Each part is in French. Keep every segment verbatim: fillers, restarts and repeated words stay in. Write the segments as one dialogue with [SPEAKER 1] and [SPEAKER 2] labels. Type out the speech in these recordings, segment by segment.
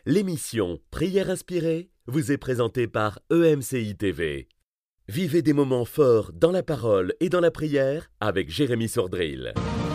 [SPEAKER 1] L'émission Prière inspirée vous est présentée par E M C I T V. Vivez des moments forts dans la parole et dans la prière avec Jérémy Sordrill.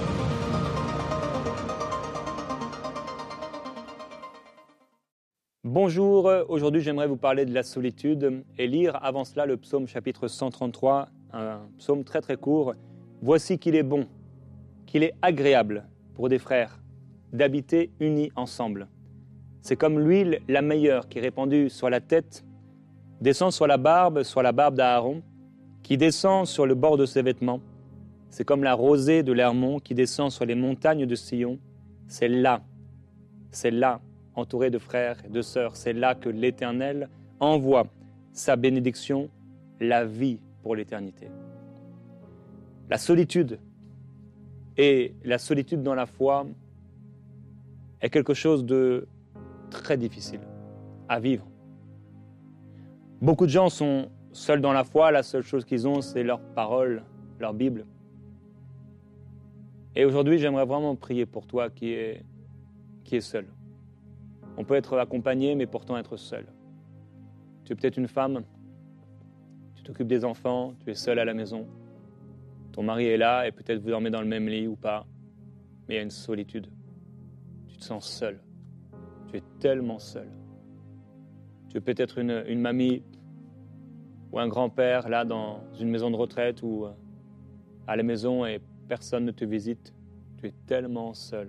[SPEAKER 2] Bonjour, aujourd'hui j'aimerais vous parler de la solitude et lire avant cela le psaume chapitre cent trente-trois, un psaume très très court. Voici qu'il est bon, qu'il est agréable pour des frères d'habiter unis ensemble. C'est comme l'huile la meilleure qui est répandue sur la tête, descend sur la barbe, sur la barbe d'Aaron, qui descend sur le bord de ses vêtements. C'est comme la rosée de l'Hermon qui descend sur les montagnes de Sion. C'est là, c'est là, entouré de frères et de sœurs, c'est là que l'Éternel envoie sa bénédiction, la vie pour l'éternité. La solitude et la solitude dans la foi est quelque chose de très difficile à vivre. Beaucoup de gens sont seuls dans la foi, la seule chose qu'ils ont, c'est leur parole, leur Bible. Et aujourd'hui, j'aimerais vraiment prier pour toi qui est, qui est seul. On peut être accompagné, mais pourtant être seul. Tu es peut-être une femme, tu t'occupes des enfants, tu es seul à la maison. Ton mari est là et peut-être vous dormez dans le même lit ou pas, mais il y a une solitude. Tu te sens seul. Tu es tellement seul. Tu es peut-être une, une mamie ou un grand-père là dans une maison de retraite ou à la maison et personne ne te visite. Tu es tellement seul.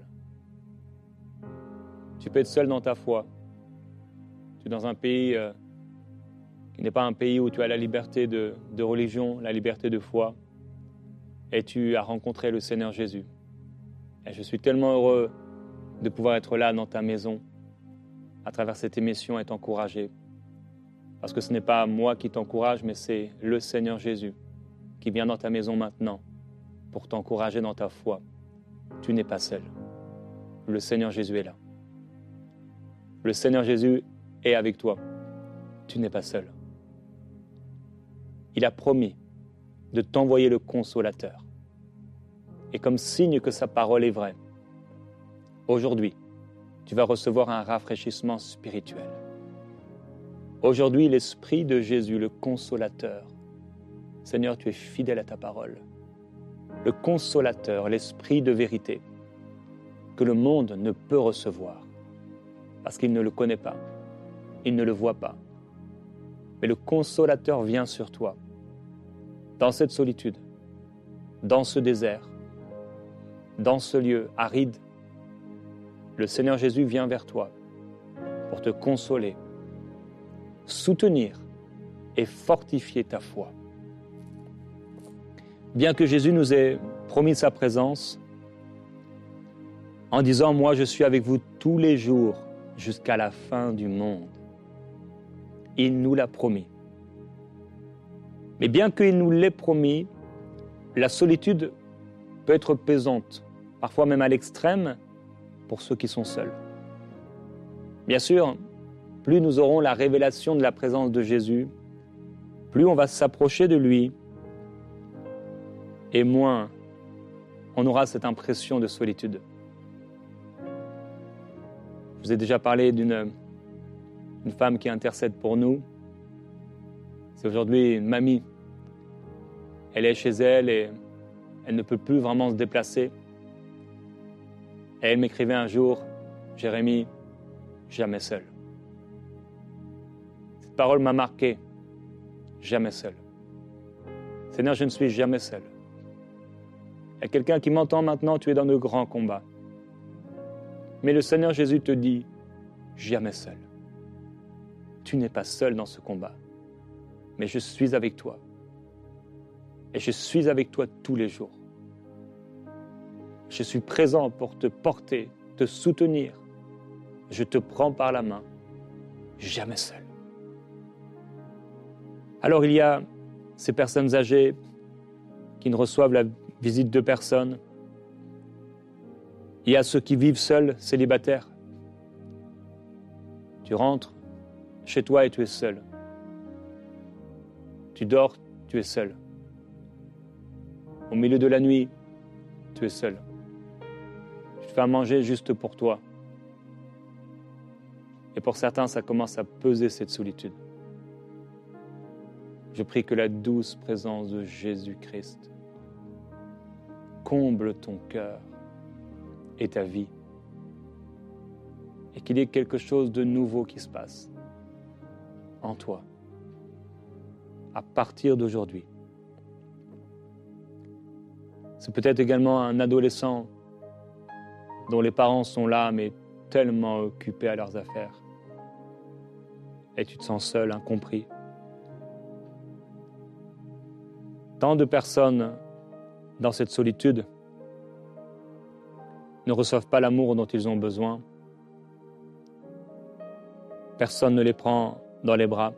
[SPEAKER 2] Tu peux être seul dans ta foi. Tu es dans un pays euh, qui n'est pas un pays où tu as la liberté de, de religion, la liberté de foi. Et tu as rencontré le Seigneur Jésus. Et je suis tellement heureux de pouvoir être là dans ta maison, à travers cette émission et t'encourager. Parce que ce n'est pas moi qui t'encourage, mais c'est le Seigneur Jésus qui vient dans ta maison maintenant pour t'encourager dans ta foi. Tu n'es pas seul. Le Seigneur Jésus est là. Le Seigneur Jésus est avec toi. Tu n'es pas seul. Il a promis de t'envoyer le Consolateur. Et comme signe que sa parole est vraie, aujourd'hui, tu vas recevoir un rafraîchissement spirituel. Aujourd'hui, l'Esprit de Jésus, le Consolateur, Seigneur, tu es fidèle à ta parole. Le Consolateur, l'Esprit de vérité, que le monde ne peut recevoir, parce qu'il ne le connaît pas, il ne le voit pas. Mais le Consolateur vient sur toi, dans cette solitude, dans ce désert, dans ce lieu aride. Le Seigneur Jésus vient vers toi pour te consoler, soutenir et fortifier ta foi. Bien que Jésus nous ait promis sa présence, en disant « Moi, je suis avec vous tous les jours jusqu'à la fin du monde », il nous l'a promis. Mais bien qu'il nous l'ait promis, la solitude peut être pesante, parfois même à l'extrême, pour ceux qui sont seuls. Bien sûr, plus nous aurons la révélation de la présence de Jésus, plus on va s'approcher de lui, et moins on aura cette impression de solitude. Je vous ai déjà parlé d'une une femme qui intercède pour nous. C'est aujourd'hui une mamie. Elle est chez elle et elle ne peut plus vraiment se déplacer. Et elle m'écrivait un jour, « Jérémy, jamais seul. » Cette parole m'a marqué, « Jamais seul. » Seigneur, je ne suis jamais seul. Il y a quelqu'un qui m'entend maintenant, tu es dans de grands combats. Mais le Seigneur Jésus te dit, « Jamais seul. » Tu n'es pas seul dans ce combat, mais je suis avec toi. Et je suis avec toi tous les jours. Je suis présent pour te porter, te soutenir. Je te prends par la main, jamais seul. Alors il y a ces personnes âgées qui ne reçoivent la visite de personne. Il y a ceux qui vivent seuls, célibataires. Tu rentres chez toi et tu es seul. Tu dors, tu es seul. Au milieu de la nuit, tu es seul. Tu te fais à manger juste pour toi. Et pour certains, ça commence à peser cette solitude. Je prie que la douce présence de Jésus-Christ comble ton cœur et ta vie. Et qu'il y ait quelque chose de nouveau qui se passe en toi à partir d'aujourd'hui. C'est peut-être également un adolescent dont les parents sont là, mais tellement occupés à leurs affaires. Et tu te sens seul, incompris. Tant de personnes dans cette solitude ne reçoivent pas l'amour dont ils ont besoin. Personne ne les prend dans les bras.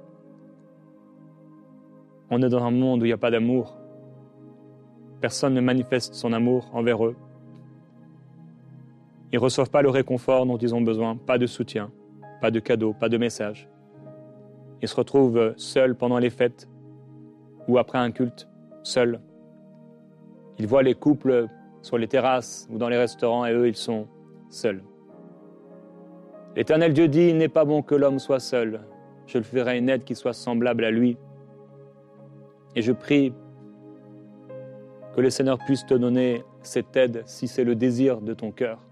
[SPEAKER 2] On est dans un monde où il n'y a pas d'amour. Personne ne manifeste son amour envers eux. Ils ne reçoivent pas le réconfort dont ils ont besoin, pas de soutien, pas de cadeaux, pas de messages. Ils se retrouvent seuls pendant les fêtes ou après un culte, seuls. Ils voient les couples sur les terrasses ou dans les restaurants et eux, ils sont seuls. L'Éternel Dieu dit, il n'est pas bon que l'homme soit seul. Je lui ferai une aide qui soit semblable à lui. Et je prie que le Seigneur puisse te donner cette aide si c'est le désir de ton cœur.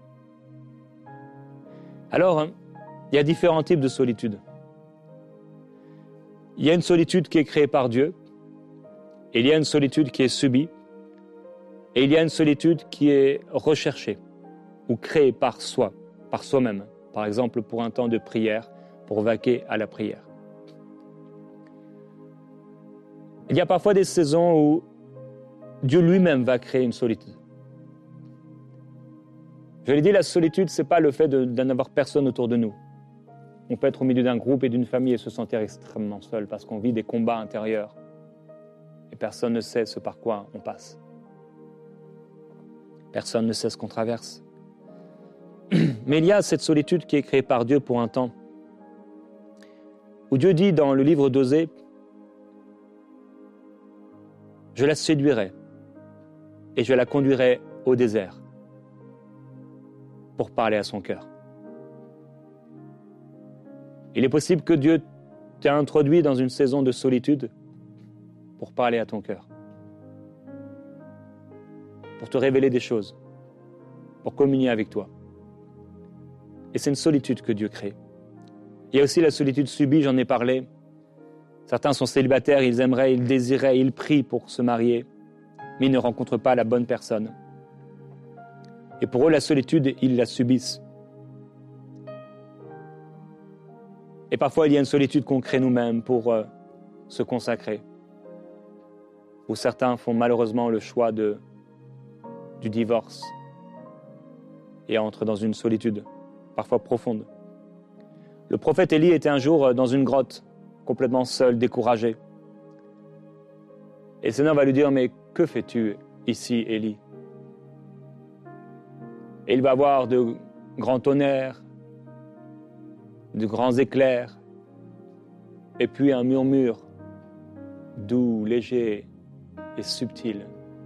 [SPEAKER 2] Alors, il y a différents types de solitude. Il y a une solitude qui est créée par Dieu, et il y a une solitude qui est subie, et il y a une solitude qui est recherchée ou créée par soi, par soi-même. Par exemple, pour un temps de prière, pour vaquer à la prière. Il y a parfois des saisons où Dieu lui-même va créer une solitude. Je l'ai dit, la solitude, ce n'est pas le fait de, de n'avoir personne autour de nous. On peut être au milieu d'un groupe et d'une famille et se sentir extrêmement seul parce qu'on vit des combats intérieurs. Et personne ne sait ce par quoi on passe. Personne ne sait ce qu'on traverse. Mais il y a cette solitude qui est créée par Dieu pour un temps. Où Dieu dit dans le livre d'Osée, « Je la séduirai et je la conduirai au désert pour parler à son cœur. » Il est possible que Dieu t'ait introduit dans une saison de solitude pour parler à ton cœur, pour te révéler des choses, pour communier avec toi. Et c'est une solitude que Dieu crée. Il y a aussi la solitude subie, j'en ai parlé. Certains sont célibataires, ils aimeraient, ils désiraient, ils prient pour se marier, mais ils ne rencontrent pas la bonne personne. Et pour eux, la solitude, ils la subissent. Et parfois, il y a une solitude qu'on crée nous-mêmes pour euh, se consacrer. Où certains font malheureusement le choix de, du divorce et entrent dans une solitude, parfois profonde. Le prophète Élie était un jour dans une grotte, complètement seul, découragé. Et le Seigneur va lui dire, « Mais que fais-tu ici, Élie ?» Et il va avoir de grands tonnerres, de grands éclairs, et puis un murmure doux, léger et subtil.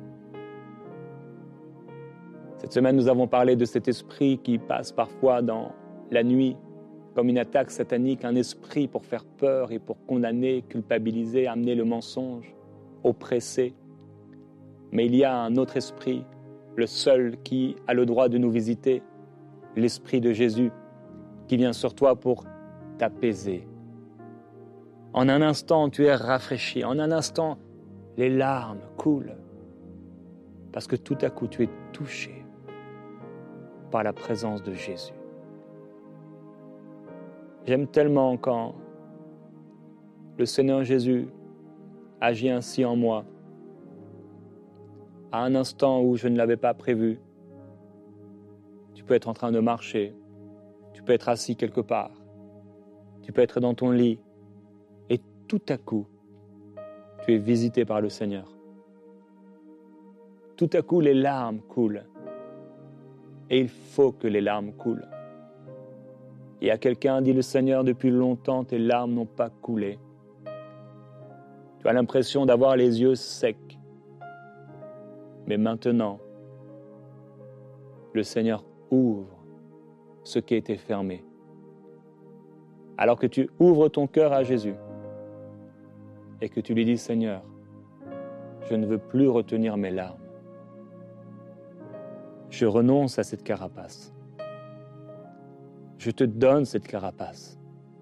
[SPEAKER 2] Cette semaine, nous avons parlé de cet esprit qui passe parfois dans la nuit, comme une attaque satanique, un esprit pour faire peur et pour condamner, culpabiliser, amener le mensonge, oppresser. Mais il y a un autre esprit, le seul qui a le droit de nous visiter, l'esprit de Jésus, qui vient sur toi pour t'apaiser. En un instant, tu es rafraîchi. En un instant, les larmes coulent. Parce que tout à coup, tu es touché par la présence de Jésus. J'aime tellement quand le Seigneur Jésus agit ainsi en moi, à un instant où je ne l'avais pas prévu. Tu peux être en train de marcher, tu peux être assis quelque part, tu peux être dans ton lit, et tout à coup, tu es visité par le Seigneur. Tout à coup, les larmes coulent, et il faut que les larmes coulent. Et à quelqu'un, dit le Seigneur, depuis longtemps, tes larmes n'ont pas coulé. Tu as l'impression d'avoir les yeux secs. Mais maintenant, le Seigneur ouvre ce qui était fermé. alors que tu ouvres ton cœur à Jésus et que tu lui dis, Seigneur, je ne veux plus retenir mes larmes. Je renonce à cette carapace. Je te donne cette carapace.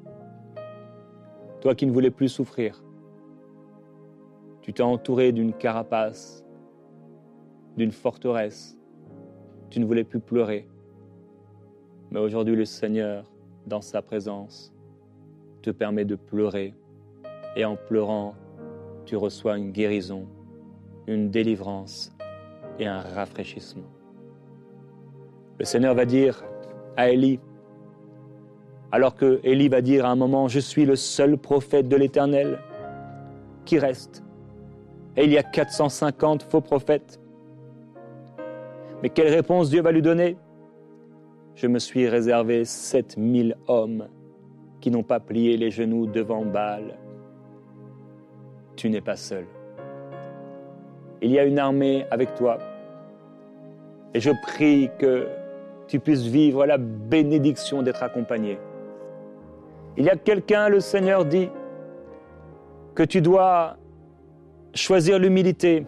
[SPEAKER 2] Toi qui ne voulais plus souffrir, tu t'es entouré d'une carapace, d'une forteresse. Tu ne voulais plus pleurer. Mais aujourd'hui, le Seigneur, dans sa présence, te permet de pleurer. Et en pleurant, tu reçois une guérison, une délivrance et un rafraîchissement. Le Seigneur va dire à Élie, alors que Élie va dire à un moment, je suis le seul prophète de l'Éternel qui reste. Et il y a quatre cent cinquante faux prophètes. Mais quelle réponse Dieu va lui donner? Je me suis réservé sept mille hommes qui n'ont pas plié les genoux devant Baal. Tu n'es pas seul. Il y a une armée avec toi. Et je prie que tu puisses vivre la bénédiction d'être accompagné. Il y a quelqu'un, le Seigneur dit, que tu dois choisir l'humilité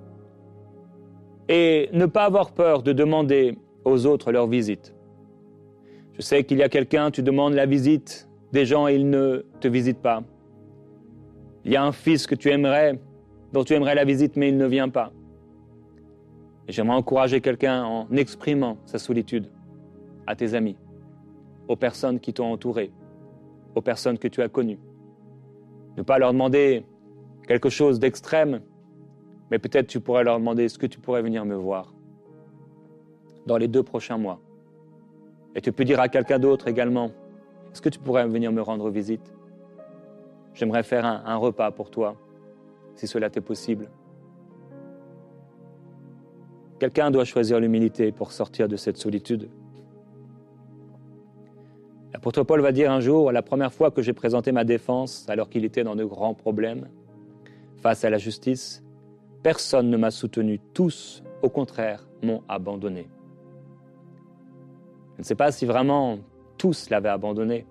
[SPEAKER 2] et ne pas avoir peur de demander aux autres leur visite. Je sais qu'il y a quelqu'un, tu demandes la visite des gens et ils ne te visitent pas. Il y a un fils que tu aimerais, dont tu aimerais la visite, mais il ne vient pas. Et j'aimerais encourager quelqu'un en exprimant sa solitude à tes amis, aux personnes qui t'ont entouré, aux personnes que tu as connues. Ne pas leur demander quelque chose d'extrême, mais peut-être tu pourrais leur demander, est-ce que tu pourrais venir me voir dans les deux prochains mois? Et tu peux dire à quelqu'un d'autre également, est-ce que tu pourrais venir me rendre visite? J'aimerais faire un, un repas pour toi, si cela t'est possible. Quelqu'un doit choisir l'humilité pour sortir de cette solitude. L'apôtre Paul va dire un jour, la première fois que j'ai présenté ma défense, alors qu'il était dans de grands problèmes, face à la justice, personne ne m'a soutenu, tous, au contraire, m'ont abandonné. Je ne sais pas si vraiment tous l'avaient abandonné,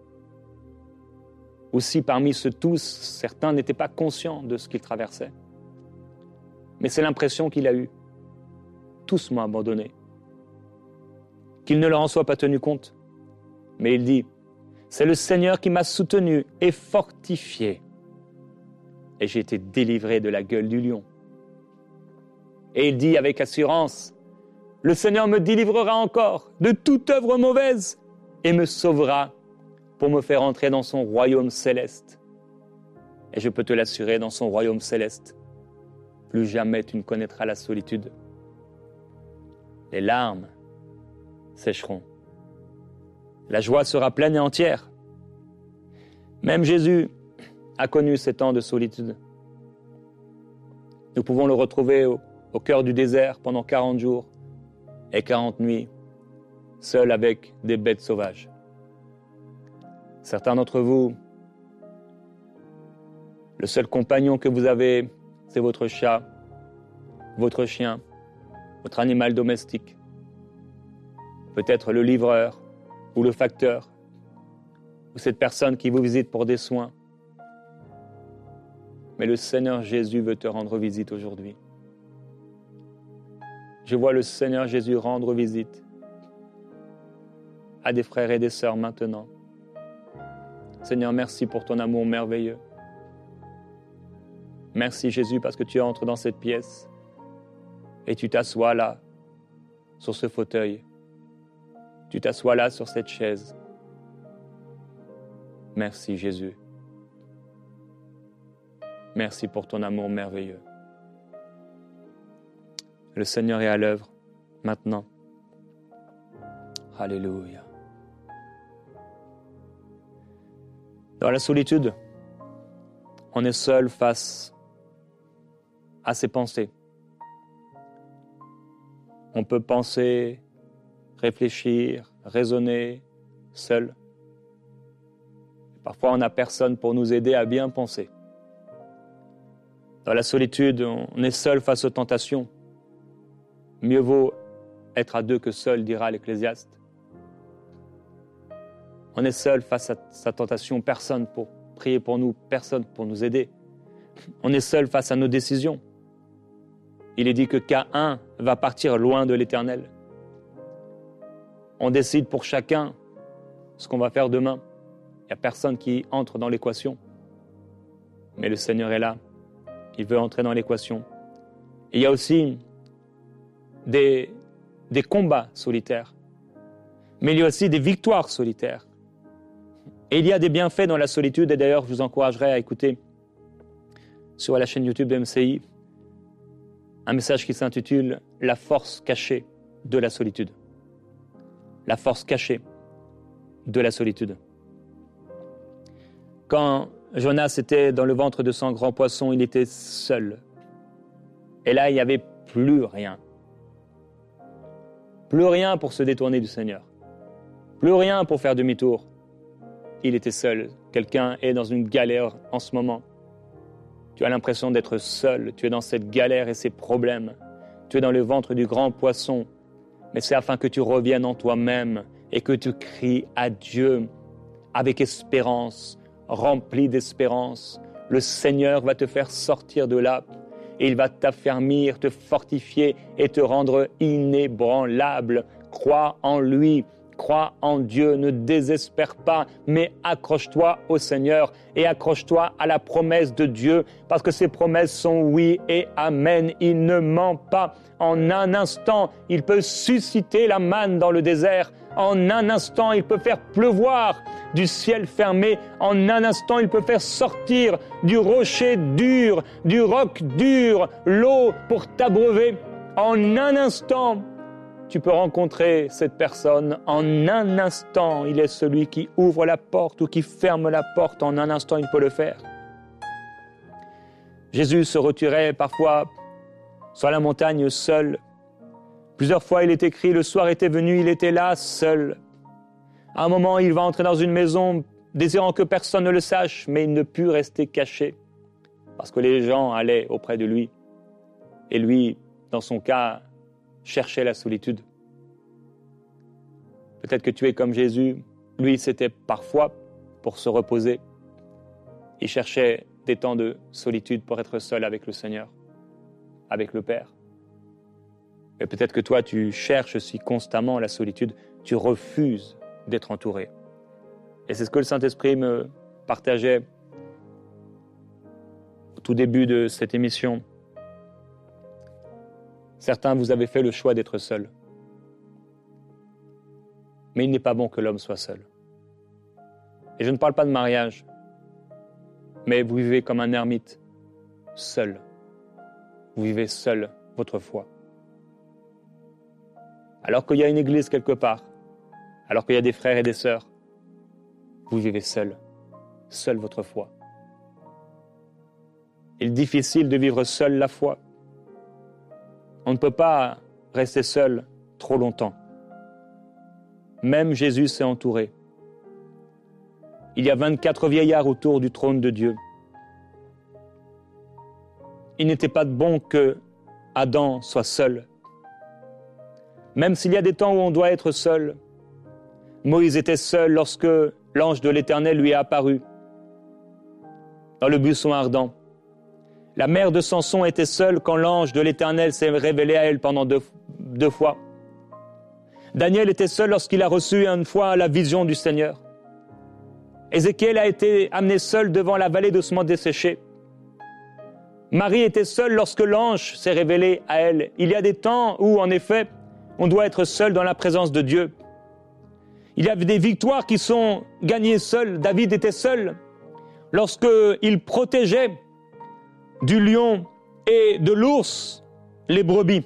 [SPEAKER 2] ou si parmi ceux tous, certains n'étaient pas conscients de ce qu'ils traversaient. Mais c'est l'impression qu'il a eue. Tous m'ont abandonné. Qu'il ne leur en soit pas tenu compte. Mais il dit, c'est le Seigneur qui m'a soutenu et fortifié. Et j'ai été délivré de la gueule du lion. Et il dit avec assurance, le Seigneur me délivrera encore de toute œuvre mauvaise et me sauvera pour me faire entrer dans son royaume céleste. Et je peux te l'assurer, dans son royaume céleste, plus jamais tu ne connaîtras la solitude. Les larmes sécheront. La joie sera pleine et entière. Même Jésus a connu ces temps de solitude. Nous pouvons le retrouver au, au cœur du désert pendant quarante jours et quarante nuits, seul avec des bêtes sauvages. Certains d'entre vous, le seul compagnon que vous avez, c'est votre chat, votre chien, votre animal domestique. Peut-être le livreur ou le facteur, ou cette personne qui vous visite pour des soins. Mais le Seigneur Jésus veut te rendre visite aujourd'hui. Je vois le Seigneur Jésus rendre visite à des frères et des sœurs maintenant. Seigneur, merci pour ton amour merveilleux. Merci Jésus parce que tu entres dans cette pièce et tu t'assois là, sur ce fauteuil. Tu t'assois là sur cette chaise. Merci Jésus. Merci pour ton amour merveilleux. Le Seigneur est à l'œuvre maintenant. Alléluia. Dans la solitude, on est seul face à ses pensées. On peut penser, réfléchir, raisonner, seul. Parfois, on n'a personne pour nous aider à bien penser. Dans la solitude, on est seul face aux tentations. Mieux vaut être à deux que seul, dira l'Ecclésiaste. On est seul face à sa tentation, personne pour prier pour nous, personne pour nous aider. On est seul face à nos décisions. Il est dit que Caïn va partir loin de l'Éternel. On décide pour chacun ce qu'on va faire demain. Il n'y a personne qui entre dans l'équation. Mais le Seigneur est là. Il veut entrer dans l'équation. Et il y a aussi des, des combats solitaires. Mais il y a aussi des victoires solitaires. Et il y a des bienfaits dans la solitude. Et d'ailleurs, je vous encouragerai à écouter sur la chaîne YouTube de M C I un message qui s'intitule « La force cachée de la solitude ». La force cachée de la solitude. Quand Jonas était dans le ventre de son grand poisson, il était seul. Et là, il n'y avait plus rien. Plus rien pour se détourner du Seigneur. Plus rien pour faire demi-tour. Il était seul. Quelqu'un est dans une galère en ce moment. Tu as l'impression d'être seul. Tu es dans cette galère et ces problèmes. Tu es dans le ventre du grand poisson. Mais c'est afin que tu reviennes en toi-même et que tu cries à Dieu avec espérance, rempli d'espérance. Le Seigneur va te faire sortir de là et il va t'affermir, te fortifier et te rendre inébranlable. Crois en lui, crois en Dieu, ne désespère pas, mais accroche-toi au Seigneur et accroche-toi à la promesse de Dieu, parce que ses promesses sont oui et amen. Il ne ment pas. En un instant, il peut susciter la manne dans le désert. En un instant, il peut faire pleuvoir du ciel fermé. En un instant, il peut faire sortir du rocher dur, du roc dur, l'eau pour t'abreuver. En un instant, tu peux rencontrer cette personne. En un instant, il est celui qui ouvre la porte ou qui ferme la porte. En un instant, il peut le faire. Jésus se retirait parfois sur la montagne seul. Plusieurs fois, il est écrit, le soir était venu, il était là, seul. À un moment, il va entrer dans une maison, désirant que personne ne le sache, mais il ne put rester caché, parce que les gens allaient auprès de lui. Et lui, dans son cas, cherchait la solitude. Peut-être que tu es comme Jésus. Lui, c'était parfois pour se reposer. Il cherchait des temps de solitude pour être seul avec le Seigneur, avec le Père. Et peut-être que toi, tu cherches aussi constamment la solitude. Tu refuses d'être entouré. Et c'est ce que le Saint-Esprit me partageait au tout début de cette émission. Certains, vous avez fait le choix d'être seul. Mais il n'est pas bon que l'homme soit seul. Et je ne parle pas de mariage, mais vous vivez comme un ermite, seul. Vous vivez seul votre foi. Alors qu'il y a une église quelque part, alors qu'il y a des frères et des sœurs, vous vivez seul, seul votre foi. Il est difficile de vivre seul la foi. On ne peut pas rester seul trop longtemps. Même Jésus s'est entouré. Il y a vingt-quatre vieillards autour du trône de Dieu. Il n'était pas bon que Adam soit seul. Même s'il y a des temps où on doit être seul. Moïse était seul lorsque l'ange de l'Éternel lui est apparu dans le buisson ardent. La mère de Samson était seule quand l'ange de l'Éternel s'est révélé à elle pendant deux, deux fois. Daniel était seul lorsqu'il a reçu une fois la vision du Seigneur. Ézéchiel a été amené seul devant la vallée d'ossements desséchés. Marie était seule lorsque l'ange s'est révélé à elle. Il y a des temps où, en effet, on doit être seul dans la présence de Dieu. Il y avait des victoires qui sont gagnées seul. David était seul lorsqu'il protégeait du lion et de l'ours les brebis.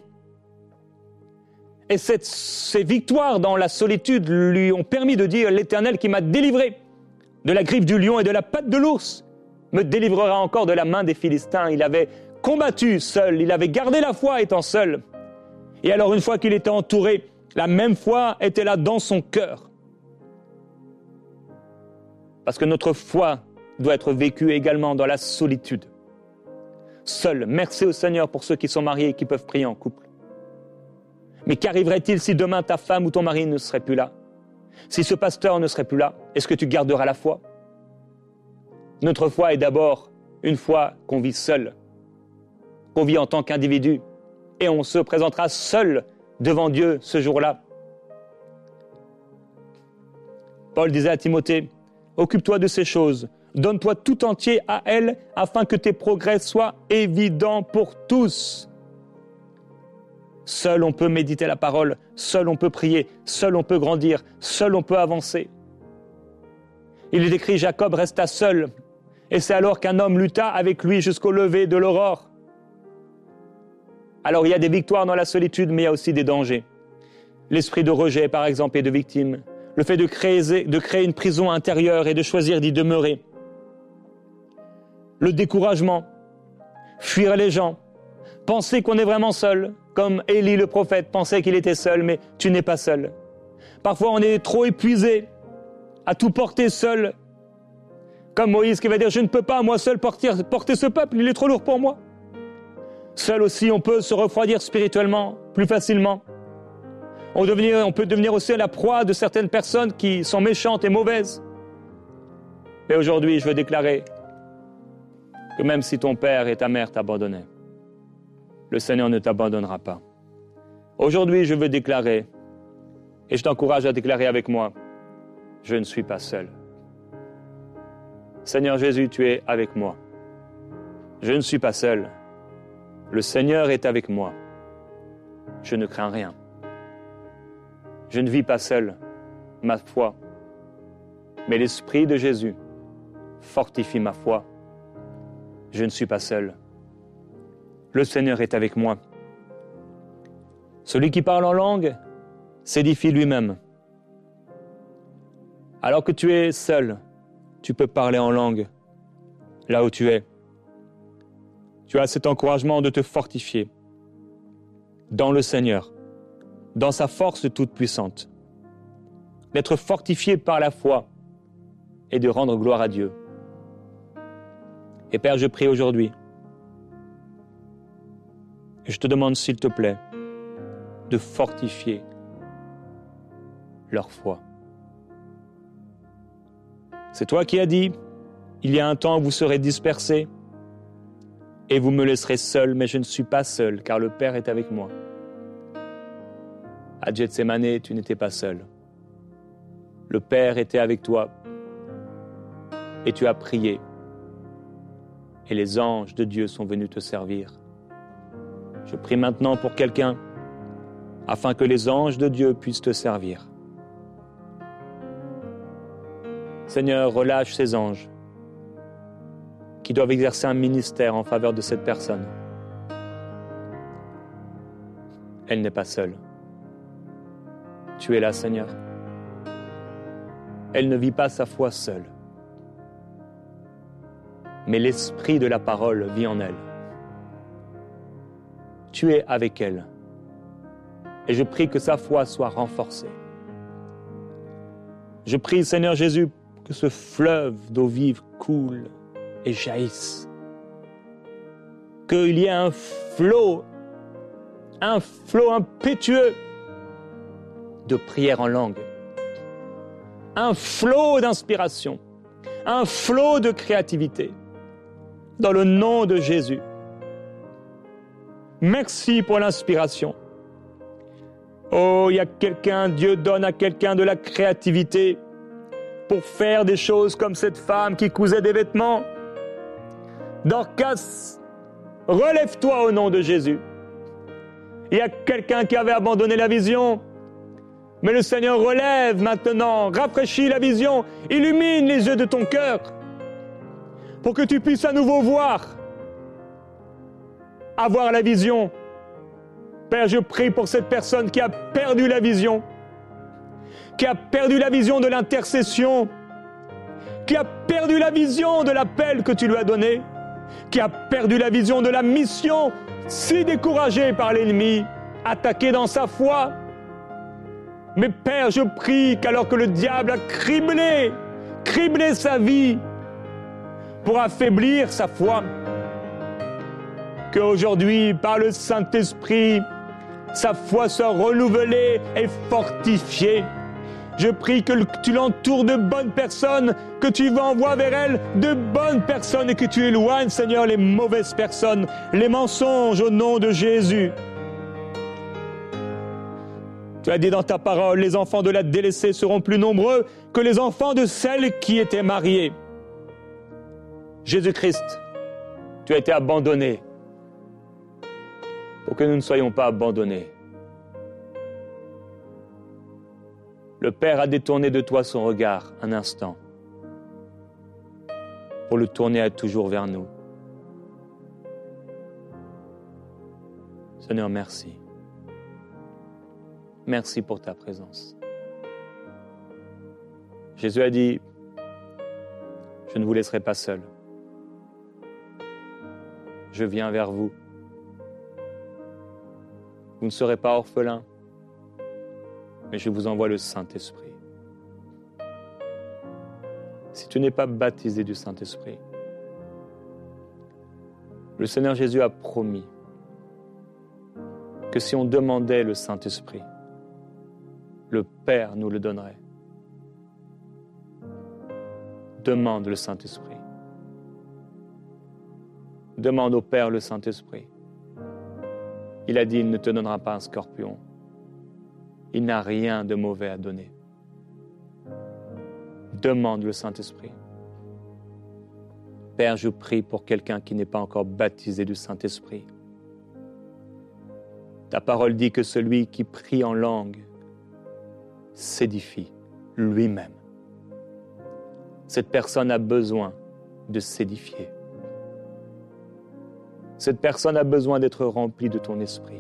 [SPEAKER 2] Et cette, ces victoires dans la solitude lui ont permis de dire « L'Éternel qui m'a délivré de la griffe du lion et de la patte de l'ours me délivrera encore de la main des Philistins. » Il avait combattu seul, il avait gardé la foi étant seul. Et alors une fois qu'il était entouré, la même foi était là dans son cœur. Parce que notre foi doit être vécue également dans la solitude. Seul, merci au Seigneur pour ceux qui sont mariés et qui peuvent prier en couple. Mais qu'arriverait-il si demain ta femme ou ton mari ne serait plus là? Si ce pasteur ne serait plus là, est-ce que tu garderas la foi? Notre foi est d'abord une foi qu'on vit seul, qu'on vit en tant qu'individu, et on se présentera seul devant Dieu ce jour-là. Paul disait à Timothée, « Occupe-toi de ces choses, donne-toi tout entier à elles, afin que tes progrès soient évidents pour tous. » Seul on peut méditer la parole, seul on peut prier, seul on peut grandir, seul on peut avancer. Il est écrit, Jacob resta seul, et c'est alors qu'un homme lutta avec lui jusqu'au lever de l'aurore. Alors il y a des victoires dans la solitude, mais il y a aussi des dangers. L'esprit de rejet, par exemple, et de victime. Le fait de créer, de créer une prison intérieure et de choisir d'y demeurer. Le découragement, fuir les gens, penser qu'on est vraiment seul, comme Élie le prophète pensait qu'il était seul, mais tu n'es pas seul. Parfois on est trop épuisé à tout porter seul, comme Moïse qui va dire « Je ne peux pas moi seul porter, porter ce peuple, il est trop lourd pour moi ». Seul aussi on peut se refroidir spirituellement plus facilement. On, devenir, on peut devenir aussi la proie de certaines personnes qui sont méchantes et mauvaises. Mais aujourd'hui, je veux déclarer que même si ton père et ta mère t'abandonnaient, le Seigneur ne t'abandonnera pas. Aujourd'hui, je veux déclarer, et je t'encourage à déclarer avec moi, je ne suis pas seul. Seigneur Jésus, tu es avec moi. Je ne suis pas seul. Le Seigneur est avec moi. Je ne crains rien. Je ne vis pas seul ma foi, mais l'Esprit de Jésus fortifie ma foi. Je ne suis pas seul. Le Seigneur est avec moi. Celui qui parle en langue s'édifie lui-même. Alors que tu es seul, tu peux parler en langue là où tu es. Tu as cet encouragement de te fortifier dans le Seigneur, dans sa force toute puissante, d'être fortifié par la foi et de rendre gloire à Dieu. Et Père, je prie aujourd'hui, et je te demande s'il te plaît, de fortifier leur foi. C'est toi qui as dit, il y a un temps où vous serez dispersés et vous me laisserez seul, mais je ne suis pas seul, car le Père est avec moi. À Gethsémane, tu n'étais pas seul. Le Père était avec toi et tu as prié. Et les anges de Dieu sont venus te servir. Je prie maintenant pour quelqu'un afin que les anges de Dieu puissent te servir. Seigneur, relâche ces anges qui doivent exercer un ministère en faveur de cette personne. Elle n'est pas seule. Tu es là, Seigneur. Elle ne vit pas sa foi seule. Mais l'esprit de la parole vit en elle. Tu es avec elle. Et je prie que sa foi soit renforcée. Je prie, Seigneur Jésus, que ce fleuve d'eau vive coule et jaillisse. Qu'il y ait un flot, un flot impétueux de prière en langue. Un flot d'inspiration. Un flot de créativité. Dans le nom de Jésus. Merci pour l'inspiration. Oh, il y a quelqu'un, Dieu donne à quelqu'un de la créativité pour faire des choses comme cette femme qui cousait des vêtements. Dorcas, relève-toi au nom de Jésus. Il y a quelqu'un qui avait abandonné la vision, mais le Seigneur relève maintenant, rafraîchit la vision, illumine les yeux de ton cœur pour que tu puisses à nouveau voir, avoir la vision. Père, je prie pour cette personne qui a perdu la vision, qui a perdu la vision de l'intercession, qui a perdu la vision de l'appel que tu lui as donné, qui a perdu la vision de la mission, si découragé par l'ennemi, attaqué dans sa foi. Mais Père, je prie qu'alors que le diable a criblé, criblé sa vie pour affaiblir sa foi, qu'aujourd'hui, par le Saint-Esprit, sa foi soit renouvelée et fortifiée. Je prie que tu l'entoures de bonnes personnes, que tu envoies vers elle de bonnes personnes et que tu éloignes, Seigneur, les mauvaises personnes, les mensonges au nom de Jésus. Tu as dit dans ta parole, les enfants de la délaissée seront plus nombreux que les enfants de celle qui était mariée. Jésus-Christ, tu as été abandonné pour que nous ne soyons pas abandonnés. Le Père a détourné de toi son regard un instant pour le tourner à toujours vers nous. Seigneur, merci. Merci pour ta présence. Jésus a dit, je ne vous laisserai pas seul. Je viens vers vous. Vous ne serez pas orphelins, mais je vous envoie le Saint-Esprit. Si tu n'es pas baptisé du Saint-Esprit, le Seigneur Jésus a promis que si on demandait le Saint-Esprit, le Père nous le donnerait. Demande le Saint-Esprit. Demande au Père le Saint-Esprit. Il a dit, il ne te donnera pas un scorpion. Il n'a rien de mauvais à donner. Demande le Saint-Esprit. Père, je prie pour quelqu'un qui n'est pas encore baptisé du Saint-Esprit. Ta parole dit que celui qui prie en langue s'édifie lui-même. Cette personne a besoin de s'édifier. Cette personne a besoin d'être remplie de ton esprit.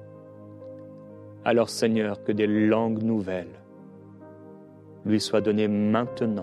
[SPEAKER 2] Alors Seigneur, que des langues nouvelles lui soient données maintenant.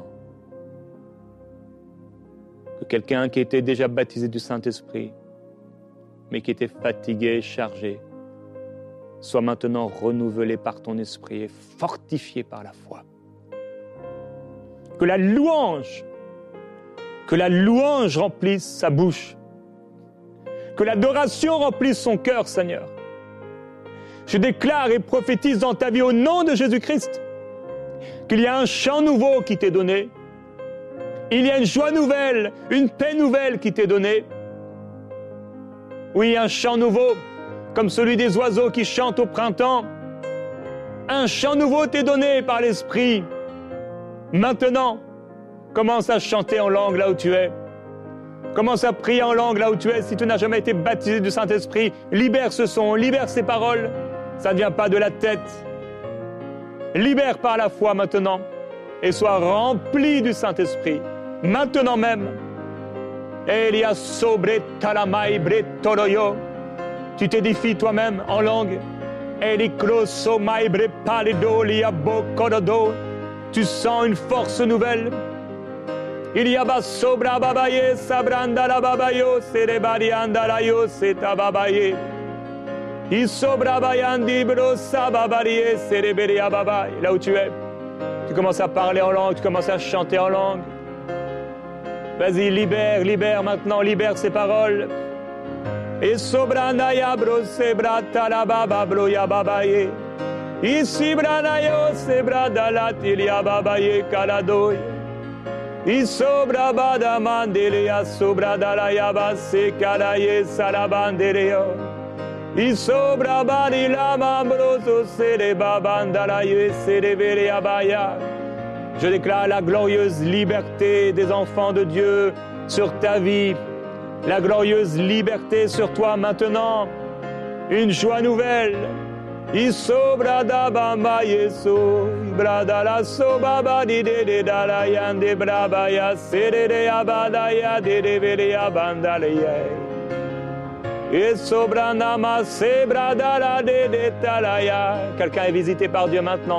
[SPEAKER 2] Que quelqu'un qui était déjà baptisé du Saint-Esprit, mais qui était fatigué et chargé, soit maintenant renouvelé par ton esprit et fortifié par la foi. Que la louange, que la louange remplisse sa bouche. Que l'adoration remplisse son cœur, Seigneur. Je déclare et prophétise dans ta vie au nom de Jésus-Christ qu'il y a un chant nouveau qui t'est donné. Il y a une joie nouvelle, une paix nouvelle qui t'est donnée. Oui, un chant nouveau, comme celui des oiseaux qui chantent au printemps. Un chant nouveau t'est donné par l'Esprit. Maintenant, commence à chanter en langue là où tu es. Commence à prier en langue là où tu es. Si tu n'as jamais été baptisé du Saint-Esprit, libère ce son, libère ces paroles. Ça ne vient pas de la tête. Libère par la foi maintenant et sois rempli du Saint-Esprit. Maintenant même. Elia sobre talamai bretoroyo. Tu t'édifies toi-même en langue. Elikloso maibre palido liabo korodo. Tu sens une force nouvelle. Il y a bas sobra babaye sabranda la babayo serebari andarayo seta babaye. Il sobra bayandi bro sababaye sereberi ababaye. Là où tu es, tu commences à parler en langue, tu commences à chanter en langue. Vas-y, libère, libère maintenant, libère ces paroles. Et sobranda ya bro sebrata la baba bro ya babaye. Ici branayo sebrada la tilia babaye kaladoye. Isobra bada mandelea sobra dalaya base kalaye salabandeleo. Isobra badi la mambroso sere babandalaye serebele abaya. Je déclare la glorieuse liberté des enfants de Dieu sur ta vie. La glorieuse liberté sur toi maintenant. Une joie nouvelle. Isobra da bamba yeso brada la sobaba di de de da la yande braba ya sere de abada ya de de vere ya bandale ya isobra nama se brada la de de talaya. Quelqu'un est visité par Dieu maintenant.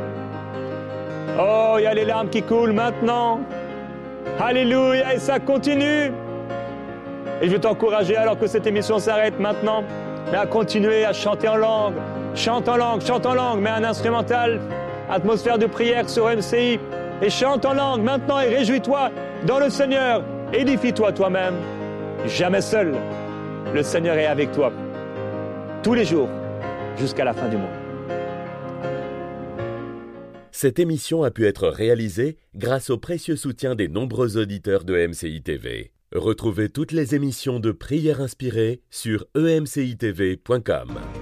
[SPEAKER 2] Oh, il y a les larmes qui coulent maintenant. Alléluia, et ça continue. Et je veux t'encourager alors que cette émission s'arrête maintenant, mais à continuer à chanter en langue. Chante en langue, chante en langue, mets un instrumental, atmosphère de prière sur M C I, et chante en langue maintenant et réjouis-toi dans le Seigneur. Édifie-toi toi-même, jamais seul. Le Seigneur est avec toi, tous les jours, jusqu'à la fin du monde.
[SPEAKER 1] Cette émission a pu être réalisée grâce au précieux soutien des nombreux auditeurs de E M C I T V. Retrouvez toutes les émissions de Prières inspirées sur e m c i t v point com.